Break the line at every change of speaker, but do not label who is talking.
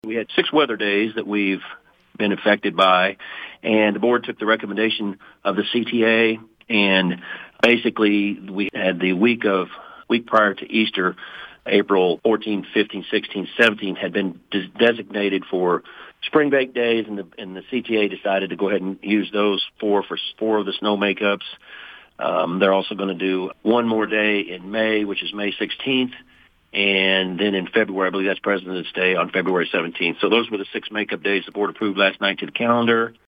We had 6 weather days that we've been affected by, and the board took the recommendation of the CTA, and basically we had the week prior to Easter, April 14, 15, 16, 17 had been designated for spring bake days, and the CTA decided to go ahead and use those for 4 of the snow makeups. They're also going to do one more day in May, which is May 16th. And then in February, I believe that's President's Day on February 17th. So those were the 6 makeup days the board approved last night to the calendar.